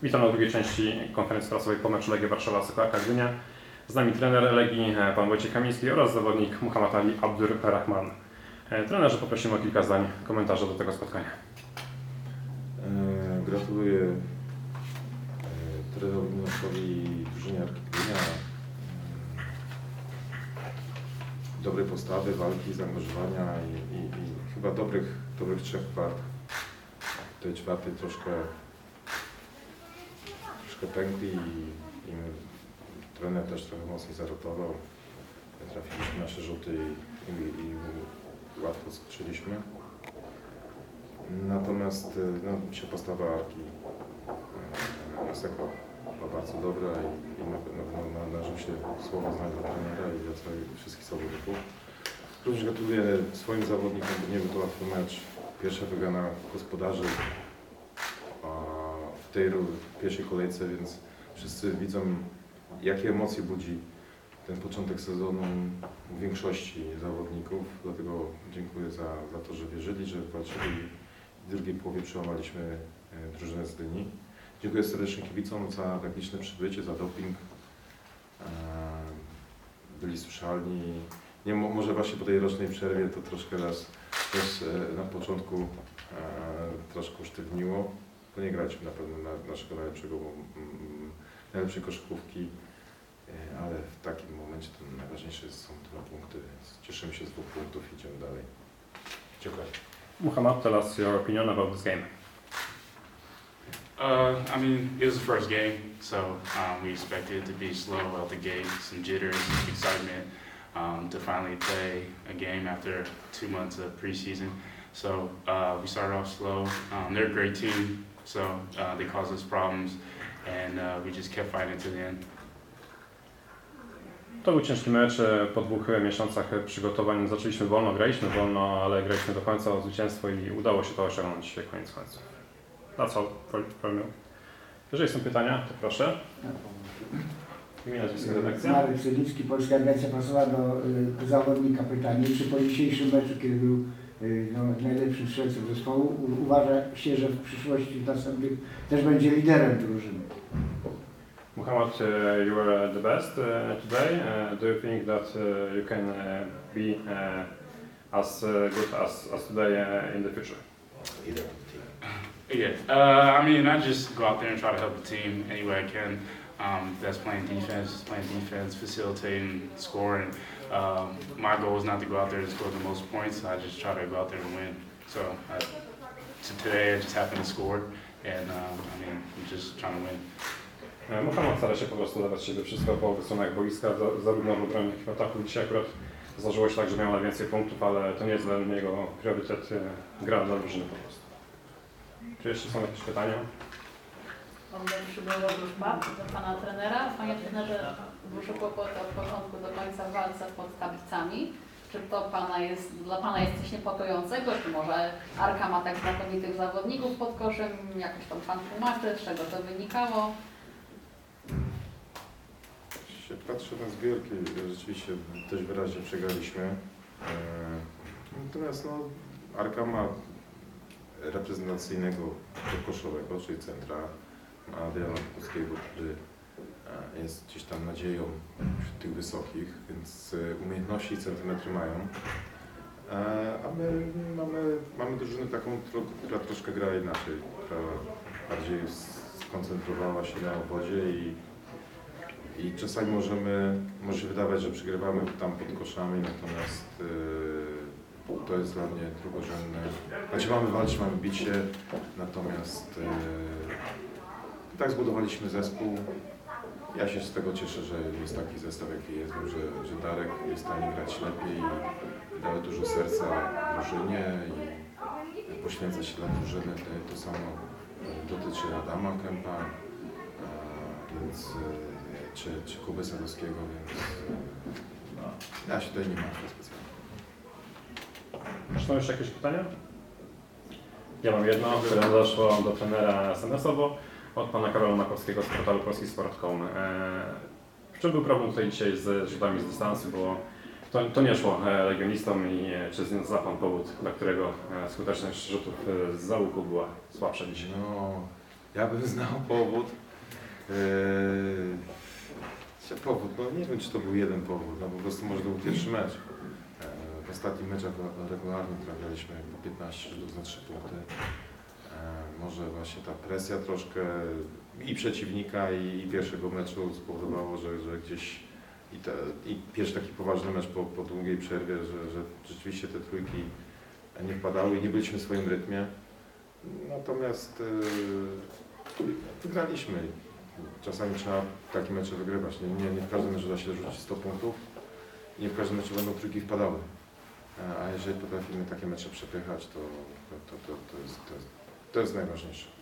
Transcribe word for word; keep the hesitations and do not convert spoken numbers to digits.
Witam na drugiej części konferencji prasowej po meczu Legia Warszawa Sokołaka Gdynia. Z nami trener Legii, pan Wojciech Kamiński oraz zawodnik Muhammad Ali Abdur-Rahman. Trenerze, poprosimy o kilka zdań komentarza do tego spotkania. E, gratuluję e, trenerowi Miłoszowi i drużynie Arki Gdynia. E, dobrej postawy, walki, zaangażowania i, i, i chyba dobrych, dobrych trzech kwart. W tej czwartej troszkę, troszkę pękli i, i trener też trochę mocniej zarotował. Trafiliśmy nasze rzuty i, i, i łatwo skoczyliśmy. Natomiast no, się postawa Arki Aseko była bardzo dobra i, i na pewno należą się słowa znań dla trenera i dla całych, wszystkich zawodników. Również gratuluję swoim zawodnikom, bo nie był to łatwy mecz. Pierwsza wygrana gospodarzy w tej pierwszej kolejce, więc wszyscy widzą, jakie emocje budzi ten początek sezonu u większości zawodników. Dlatego dziękuję za, za to, że wierzyli, że walczyli. W drugiej połowie przełamaliśmy drużynę z Gdyni. Dziękuję serdecznie kibicom za tak liczne przybycie, za doping. Byli słyszalni. Nie, może właśnie po tej rocznej przerwie to troszkę nas też na początku e, troszkę usztywniło, bo nie graliśmy na pewno na naszego najlepszego, mm, najlepszej koszykówki, e, ale w takim momencie to najważniejsze są dwa punkty, więc cieszymy się z dwóch punktów i idziemy dalej. Dziękuję. Muhammad, tell us your opinion about this game. Uh, I mean, it was the first game, so um, we expected it to be slow out the gate, some jitters, excitement. Um, to finally play a game after two months of preseason. So uh, we started off slow. Um, they're a great team, so uh, they caused us problems, and uh, we just kept fighting to the end. To był ciężki mecz. Po dwóch miesiącach przygotowań zaczęliśmy wolno, graliśmy wolno, ale graliśmy do końca o zwycięstwo i udało się to osiągnąć koniec końców. That's all for, for me. Jeżeli są pytania, to proszę. Imię, nazwisko, redakcja. Marek Sylicki, Polska Agencja Prasowa do y, zawodnika. Pytanie, czy po dzisiejszym meczu, kiedy był y, no, najlepszym strzelcem zespołu, u, uważa się, że w przyszłości w następnych też będzie liderem drużyny? Muhammad, uh, you were the best uh, today. Uh, do you think that uh, you can uh, be uh, as uh, good as, as today uh, in the future? Either. Yeah, uh, I mean, I just go out there and try to help the team any way I can. Um, that's playing defense, playing defense, facilitating, scoring. Um, my goal is not to go out there and score the most points. I just try to go out there and win. So I, so today I just happened to score, and um, I mean, I'm just trying to win. Muhammad stara się po prostu dawać siebie wszystko po obu stronach boiska, zarówno w obronie, jak i w ataku. Dzisiaj akurat zdarzyło się tak, że miał najwięcej punktów, ale to nie jest dla niego priorytet, gra dla drużyny po prostu. Czy jeszcze są jakieś pytania? Mam pierwszy był Robert Pap do pana trenera. Panie trenerze, duży kłopot od początku do końca w walce pod tablicami. Czy to pana jest, dla pana jest coś niepokojącego? Czy może Arka ma tak znakomitych zawodników pod koszem? Jakoś tam pan tłumaczy, z czego to wynikało? Się patrzę na zbiórki, rzeczywiście dość wyraźnie przegraliśmy. Natomiast no, Arka ma reprezentacyjnego koszowego, czyli centra Adriana Polskiego, który jest gdzieś tam nadzieją wśród tych wysokich, więc umiejętności i centymetry mają. A my mamy, mamy drużynę taką, która troszkę gra inaczej, która bardziej skoncentrowała się na obozie i, i czasami możemy, może się wydawać, że przegrywamy tam pod koszami, natomiast yy, to jest dla mnie drugorzędne. Znaczy mamy walczyć, mamy bić się, natomiast yy, tak zbudowaliśmy zespół. Ja się z tego cieszę, że jest taki zestaw, jaki jest, wiem, że, że Darek jest w stanie grać lepiej i daje dużo serca drużynie i poświęca się dla drużyny. To samo dotyczy Adama Kępa, więc, czy, czy Kuby Sadowskiego, więc no, ja się tutaj nie martwię specjalnie. Czy są jeszcze jakieś pytania? Ja mam jedno, które zaszło do trenera es em esowo od pana Karola Makowskiego z portalu polski sport kropka com. W czym był problem tutaj dzisiaj z rzutami z dystansu, bo to, to nie szło legionistom i czy zna pan powód, dla którego skuteczność rzutów z załuku była słabsza dzisiaj? No, Ja bym znał powód. Eee, powód, no nie wiem, czy to był jeden powód, no po prostu może to był pierwszy mecz. Eee, w ostatnich meczach regularnie trafialiśmy po piętnaście rzutów za trzy punkty. Eee, może właśnie ta presja troszkę i przeciwnika, i, i pierwszego meczu spowodowało, że, że gdzieś i, te, i pierwszy taki poważny mecz po, po długiej przerwie, że, że rzeczywiście te trójki nie wpadały i nie byliśmy w swoim rytmie. Natomiast yy, wygraliśmy. Czasami trzeba takie mecze wygrywać. Nie, nie, nie w każdym meczu da się rzucić sto punktów. Nie w każdym meczu będą trójki wpadały. A jeżeli potrafimy takie mecze przepychać, to, to, to, to, jest, to, jest, to jest najważniejsze.